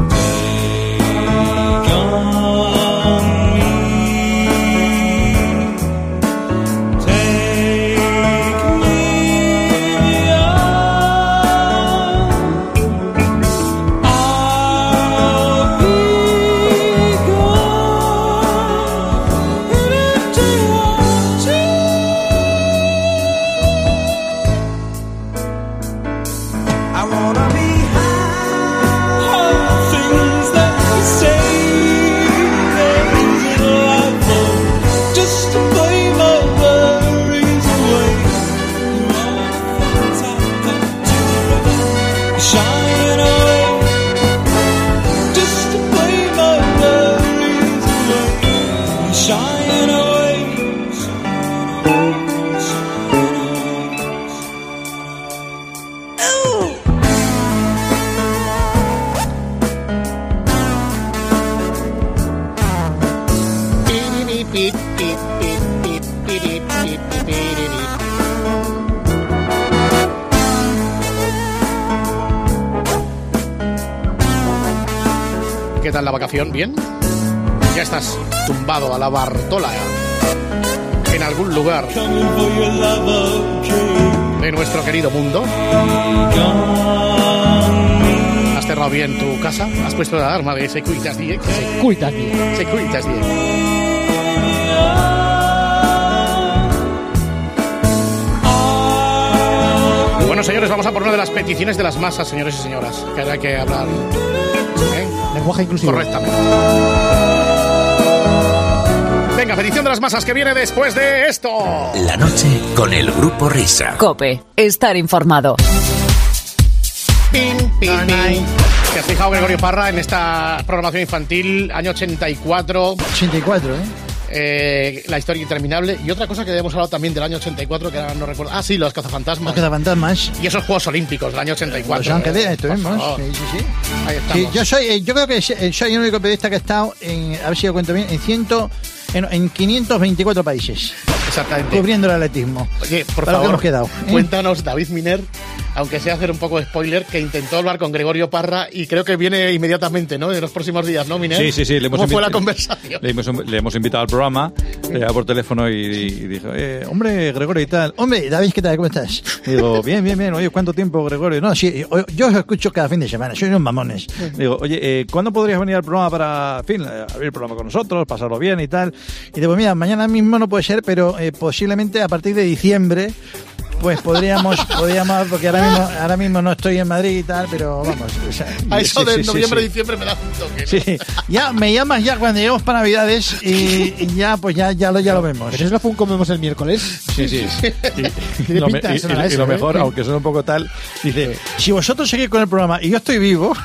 Take on me. Take me on. I'll be gone in a day or two. I wanna be high on things that you say, things that I love, just to play my worries away. You are the things I've got to remember, shining away, just to play my worries away, shining away, ¿Qué tal la vacación? ¿Bien? Ya estás tumbado a la Bartola en algún lugar coming for your love, okay. de nuestro querido mundo. ¿Has cerrado bien tu casa? ¿Has puesto la alarma de Securitas Direct? Securitas Direct. Securitas Direct. Bueno, señores, vamos a por una de las peticiones de las masas, señores y señoras, que hay que hablar Lenguaje inclusivo. correctamente. Venga, petición de las masas que viene después de esto. La noche con el Grupo Risa. COPE. Estar informado. Pin, pin, pin. ¿Te has fijado, Gregorio Parra, en esta programación infantil, año 84? 84, La historia interminable. Y otra cosa que hemos hablado también del año 84, que ahora no recuerdo. Ah, sí, los cazafantasmas. Los cazafantasmas. Y esos Juegos Olímpicos del año 84. Los Ángeles, esto mismo. Sí. Ahí estamos. Sí, yo creo que soy el único periodista que ha estado en, a ver si lo cuento bien, en 524 países. Exactamente. Cubriendo el atletismo. Oye, por Para lo que favor, hemos quedado, cuéntanos, David Miner, aunque sea hacer un poco de spoiler, que intentó hablar con Gregorio Parra y creo que viene inmediatamente, ¿no? En los próximos días, ¿no, Miner? Sí. ¿Cómo fue la conversación? Le hemos invitado al programa por teléfono y dijo, hombre, Gregorio y tal. Hombre, David, ¿qué tal? ¿Cómo estás? Digo, bien. Oye, ¿cuánto tiempo, Gregorio? No, sí, yo os escucho cada fin de semana, soy unos mamones. Digo, oye, ¿cuándo podrías venir al programa para, en fin, abrir el programa con nosotros, pasarlo bien y tal? Y digo, mira, mañana mismo no puede ser, pero posiblemente a partir de diciembre, pues podríamos, porque ahora mismo no estoy en Madrid y tal, pero vamos. O sea, a eso de noviembre, diciembre me da un toque, ¿no? Sí, ya me llamas ya cuando lleguemos para Navidades y ya, pues ya lo vemos. ¿Pero eso fue un comemos el miércoles? Sí. Y lo mejor, aunque suene un poco tal, dice, si vosotros seguís con el programa y yo estoy vivo...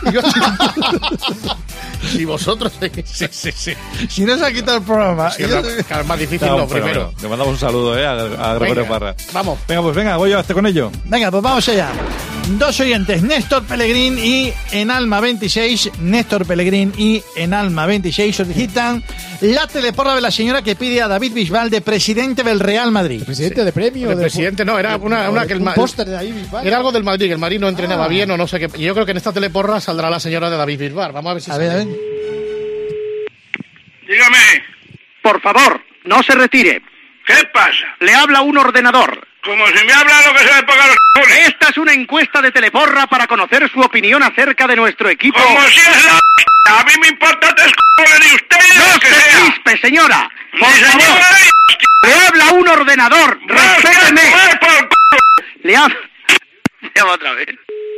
Si vosotros... Sí. Si no se ha quitado el programa... Sí, es más difícil lo primero. Le mandamos un saludo a Gregorio Parra. Vamos. Venga, voy yo hasta con ello. Venga, pues vamos allá. Dos oyentes, Néstor Pellegrín y en Alma 26. Néstor Pellegrín y en Alma 26 solicitan la teleporra de la señora que pide a David Bisbal de presidente del Real Madrid. ¿Presidente de premio? De presidente, no, era una que un póster de David Bisbal. Era algo del Madrid, que el Madrid no entrenaba bien o no sé qué. Y yo creo que en esta teleporra saldrá la señora de David Bisbal. Vamos a ver si sale. A ver. Dígame. Por favor, no se retire. ¿Qué pasa? Le habla un ordenador. Como si me habla lo que se le ponga a los cojones. Esta es una encuesta de Teleporra para conocer su opinión acerca de nuestro equipo. Como si es la... A mí me importa tres cojones de usted y ¡No lo que se sea. crispe, señora! Ni Por favor, señora ni... le habla un ordenador. ¡Respéteme! Le habla... Llama otra vez.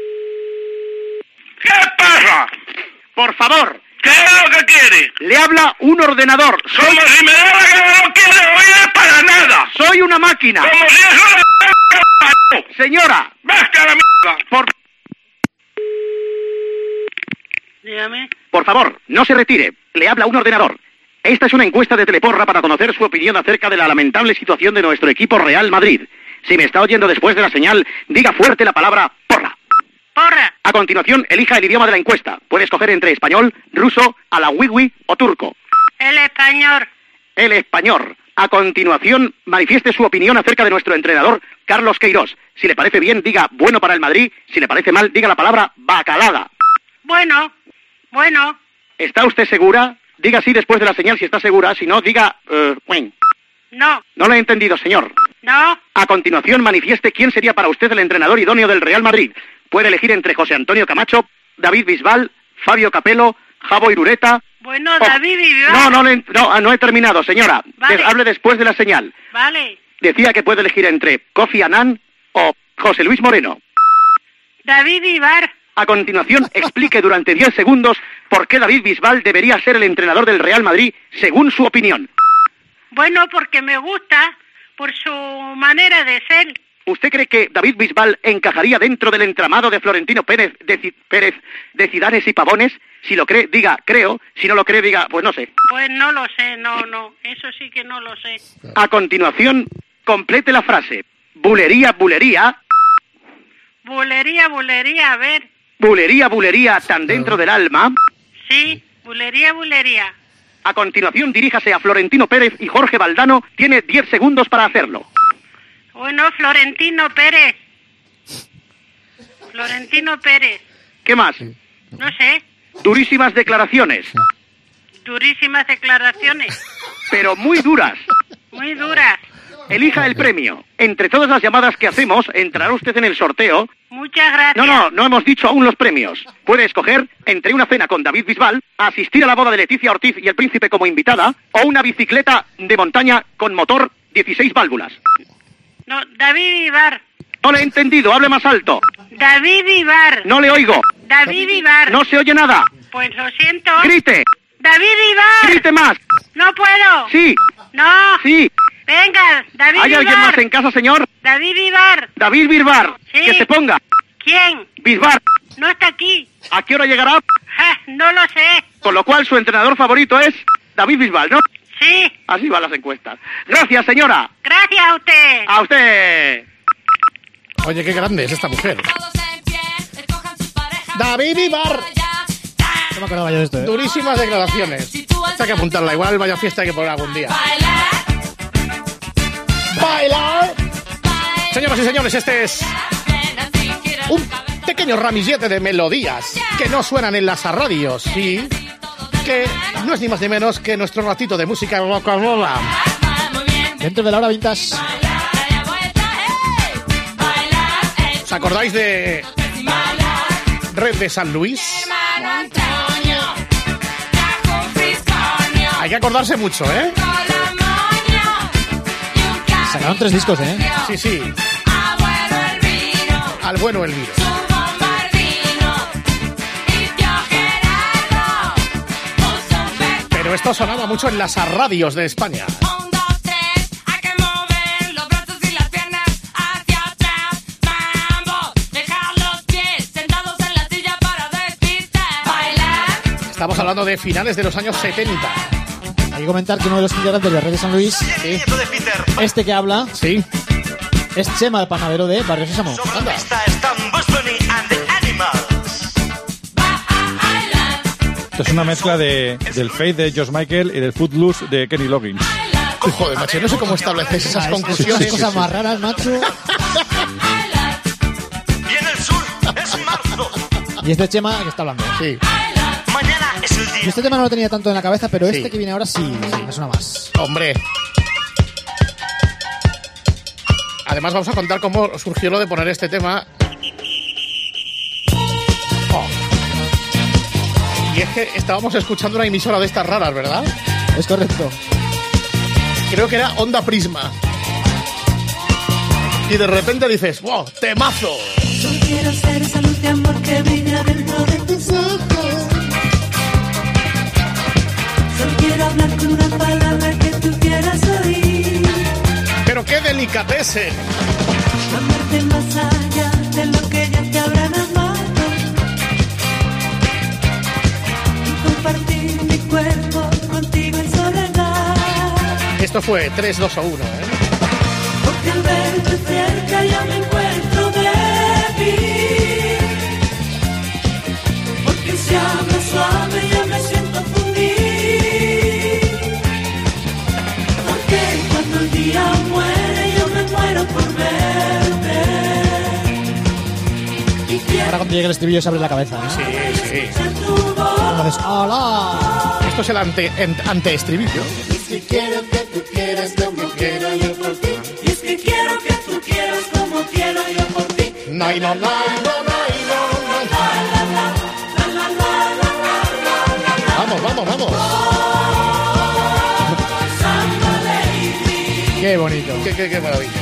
¿Qué pasa? Por favor. ¿Qué es lo que quiere? Le habla un ordenador. Como si me da la que no quiere oír para nada. Soy una máquina. Como si es una... Señora. ¡Vasca la mierda! Dígame. Por favor, no se retire. Le habla un ordenador. Esta es una encuesta de Teleporra para conocer su opinión acerca de la lamentable situación de nuestro equipo Real Madrid. Si me está oyendo después de la señal, diga fuerte la palabra porra. Porra. A continuación, elija el idioma de la encuesta. Puede escoger entre español, ruso, alawiwi o turco. El español. El español. A continuación, manifieste su opinión acerca de nuestro entrenador, Carlos Queirós. Si le parece bien, diga bueno para el Madrid. Si le parece mal, diga la palabra bacalada. Bueno. ¿Está usted segura? Diga sí después de la señal si está segura. Si no, diga... No. No lo he entendido, señor. No. A continuación, manifieste quién sería para usted el entrenador idóneo del Real Madrid. Puede elegir entre José Antonio Camacho, David Bisbal, Fabio Capello, Javo Irureta... Bueno, David Bisbal. No he terminado, señora. Vale. Hable después de la señal. Vale. Decía que puede elegir entre Kofi Annan o José Luis Moreno. David Bisbal. A continuación, explique durante 10 segundos por qué David Bisbal debería ser el entrenador del Real Madrid, según su opinión. Bueno, porque me gusta por su manera de ser. ¿Usted cree que David Bisbal encajaría dentro del entramado de Florentino Pérez de Zidanes y Pavones? Si lo cree, diga creo. Si no lo cree, diga pues no sé. Pues no lo sé, no. Eso sí que no lo sé. A continuación, complete la frase. Bulería. Bulería, a ver. Bulería, tan dentro del alma. Sí, bulería. A continuación, diríjase a Florentino Pérez y Jorge Valdano. Tiene 10 segundos para hacerlo. Bueno, Florentino Pérez. ¿Qué más? No sé. Durísimas declaraciones. Pero muy duras. Muy duras. Elija el premio. Entre todas las llamadas que hacemos, entrará usted en el sorteo. Muchas gracias. No hemos dicho aún los premios. Puede escoger entre una cena con David Bisbal, asistir a la boda de Leticia Ortiz y el Príncipe como invitada, o una bicicleta de montaña con motor 16 válvulas. No, David Bisbal. No le he entendido, hable más alto. David Bisbal. No le oigo. David Bisbal. No se oye nada. Pues lo siento. Grite. David Bisbal. Grite más. No puedo. Sí. No. Sí. Venga, David Bisbal. ¿Hay alguien más en casa, señor? David Bisbal. David Bisbal. Sí. Que se ponga. ¿Quién? Bisbal. No está aquí. ¿A qué hora llegará? No lo sé. Con lo cual su entrenador favorito es David Bisbal, ¿no? Sí. Así van las encuestas. Gracias, señora. Gracias a usted. A usted. Oye, qué grande es esta mujer. David Bisbal. No me acordaba yo de esto, Durísimas declaraciones. Hay que apuntarla. Igual vaya fiesta hay que poner algún día. Bailar. Señoras y señores, este es un pequeño ramillete de melodías que no suenan en las radios y que no es ni más ni menos que nuestro ratito de música rock and roll. Dentro de la hora vintage. ¿Os acordáis de Red de San Luis? Hay que acordarse mucho, ¿eh? Sacaron 3 discos, ¿eh? Sí. Al bueno Elviro. Pero esto sonaba mucho en las radios de España. Estamos hablando de finales de los años 70. Hay que comentar que uno de los integrantes de Red de San Luis, este que habla, es Chema, el panadero de Barrio Sésamo. Esto es una mezcla del Faith de George Michael y del Footloose de Kenny Loggins. Joder, macho, no sé cómo estableces esas conclusiones. Esas cosas más raras, macho. Y este Chema que está hablando. Sí. Y este tema no lo tenía tanto en la cabeza, pero este que viene ahora sí me suena más. Hombre. Además vamos a contar cómo surgió lo de poner este tema. Y es que estábamos escuchando una emisora de estas raras, ¿verdad? Es correcto. Creo que era Onda Prisma. Y de repente dices, ¡wow! ¡Temazo! Solo quiero ser esa luz de amor que brilla dentro de tus ojos. Solo quiero hablar con una palabra que tú quieras oír. ¡Pero qué delicatese! Amarte más allá de lo que ya te habrán amado. Y compartir mi cuerpo contigo en soledad. Esto fue 3, 2 o 1, ¿eh? Porque al verte cerca ya me encuentro débil. Porque si hablo suave ya me siento fundir. Porque cuando el día muere yo me muero por verte. cuando llega el estribillo se abre la cabeza. Sí. Entonces, ¡hola! Esto es el ante-estribillo. Es que quiero que tú quieras como quiero yo por ti. Y es que quiero que tú quieras como quiero yo por ti. No. Vamos. Qué bonito. Qué maravilla.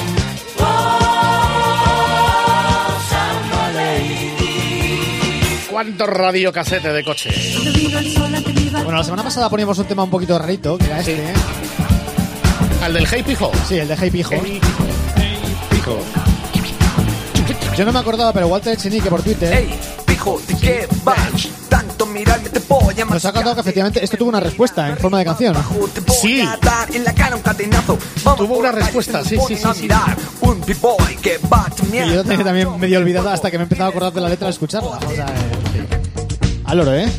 ¿Cuántos radiocasetes de coche? Bueno, la semana pasada poníamos un tema un poquito rarito, que era este, ¿eh? ¿El del Hey Pijo? Sí, el de Hey Pijo. Pijo. Yo no me acordaba, pero Walter Echenique por Twitter... Hey, Pijo, ¿de qué vas? Tanto mirarme te voy a nos ha contado que efectivamente esto tuvo una respuesta en forma de canción. Sí. Tuvo una respuesta, sí. Un b-boy que va a Y yo tenía también medio olvidada hasta que me he empezado a acordar de la letra al escucharla. O sea, al oro, ¿eh?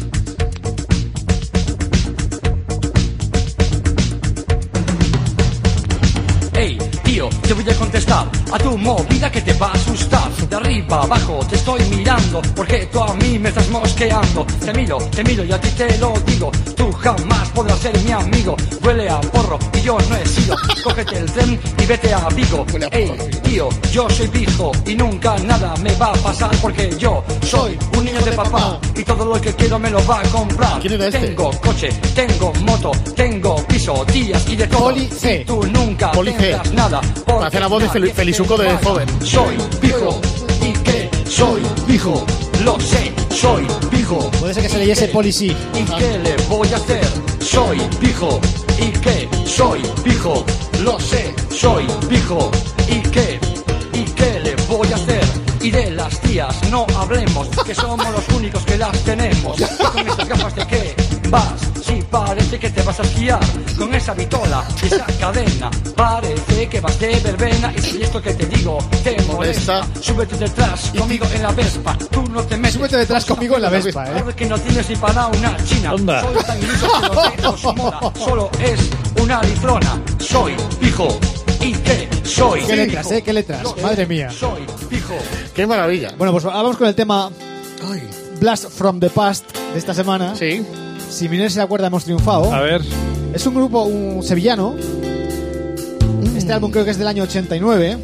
Hey, tío, te voy a contestar a tu movida que te va a asustar. De arriba abajo te estoy mirando porque tú a mí me estás mosqueando. Te miro y a ti te lo digo. Tú jamás podrás ser mi amigo. Huele a porro y yo no he sido. Cógete el tren y vete a Vigo. Hey, tío, yo soy Pijo y nunca nada me va a pasar porque yo soy un niño de papá y todo lo que quiero me lo va a comprar. Tengo coche, tengo moto, tengo piso, tías y de todo. Y tú nunca tendrás nada. Hace la voz de Felizuco de joven. Soy Pijo. ¿Y qué? Soy Pijo. Lo sé, soy Pijo. Puede ser que se leyese Policy. ¿Y qué le voy a hacer? Soy Pijo. ¿Y qué? Soy Pijo. Lo sé, soy Pijo. ¿Y qué? Le voy a hacer? Y de las tías no hablemos, que somos los únicos que las tenemos. ¿Y con estas gafas de qué vas? Sí, parece que te vas a esquiar. Con esa vitola y esa cadena, parece que vas de verbena. Y si esto que te digo te molesta, súbete detrás conmigo en la Vespa. Tú no te metes. Súbete detrás conmigo en la Vespa, que no tienes ni para una china. Onda. Soy tan iluso que lo dejo su moda. Solo es una litrona. Soy Pijo. ¿Y qué? Soy ¿Qué letras, qué letras? Madre mía. Soy Pijo. Qué maravilla. Bueno, pues vamos con el tema Blast from the Past de esta semana. Sí. Si Miguel se acuerda, hemos triunfado. A ver. Es un grupo sevillano. Este álbum creo que es del año 89.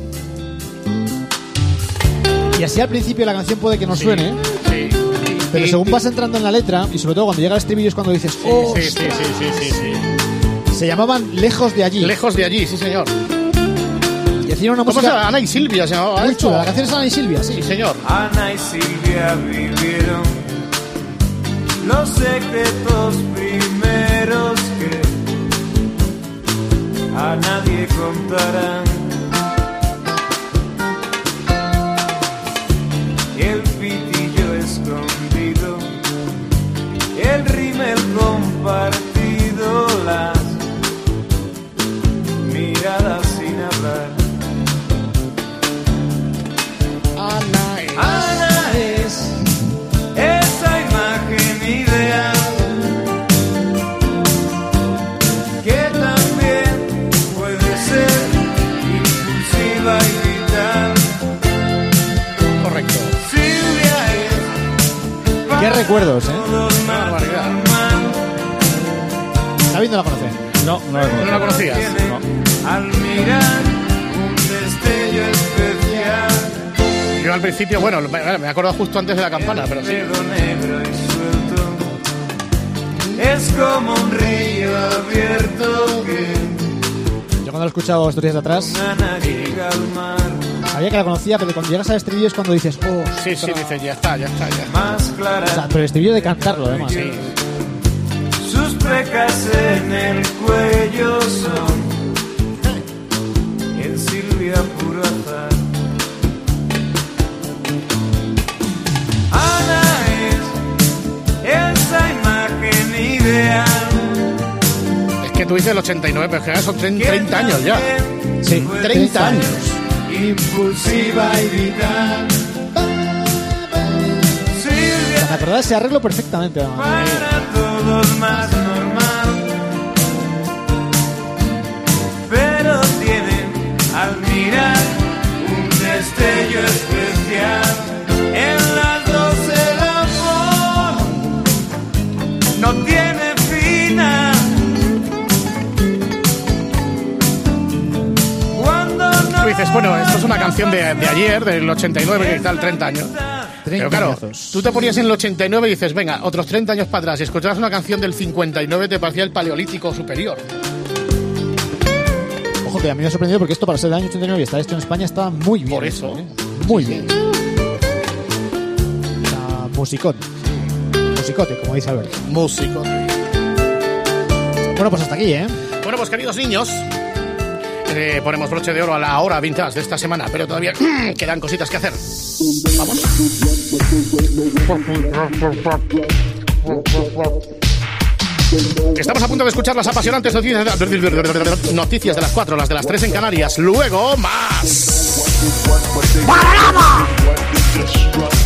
Y así al principio la canción puede que no suene. Sí. Pero según vas entrando en la letra, y sobre todo cuando llega el estribillo es cuando dices ¡oh! Sí. Se llamaban Lejos de Allí. Lejos de Allí, sí señor. Y hacían una ¿Cómo música... se llama? Ana y Silvia se llamaba. Muy chula, la canción es Ana y Silvia, sí. Sí señor. Ana y Silvia vivieron los secretos primeros que a nadie contarán. El pitillo escondido, el rímel compartido, las miradas sin hablar. Ana es esa imagen ideal que también puede ser impulsiva y vital. Correcto. Silvia es Qué recuerdos, Una barbaridad. David no la conoce. No la conocías. No. Al mirar un destello especial. Yo al principio, bueno, me acuerdo justo antes de la campana, pero sí. Negro y suelto. Es como un río abierto que Yo cuando lo he escuchado estos días de atrás, una llega al mar. sabía que la conocía, pero cuando llegas al estribillo es cuando dices ¡oh! Sí, dices, ya está. Más clara. O sea, pero el estribillo de cantarlo, además. Sí. Sus pecas en el cuello son en Silvia puro azar. Ana es esa imagen ideal. Es que tú dices el 89, pero que son 30 años ya. Sí, 30 años. Impulsiva y vital. Silvia Me acordaba de ese arreglo perfectamente, además. para todos más normal, pero tienen al mirar un destello especial en no tiene final. Tú dices, bueno, esto es una canción de ayer, del 89, que tal, 30 años. Pero claro, tú te ponías en el 89 y dices, venga, otros 30 años para atrás, y escuchabas una canción del 59, te parecía el Paleolítico superior. Ojo, que a mí me ha sorprendido porque esto para ser del año 89 y estar esto en España estaba muy bien. Por eso. Muy bien. O sea, musicote, como dice Alberto. Musicote. Bueno, pues hasta aquí, ¿eh? Bueno, pues queridos niños, ponemos broche de oro a la hora vintage de esta semana, pero todavía quedan cositas que hacer. Vamos. Estamos a punto de escuchar las apasionantes noticias de las 4, las de las 3 en Canarias. Luego, más. ¡Panorama!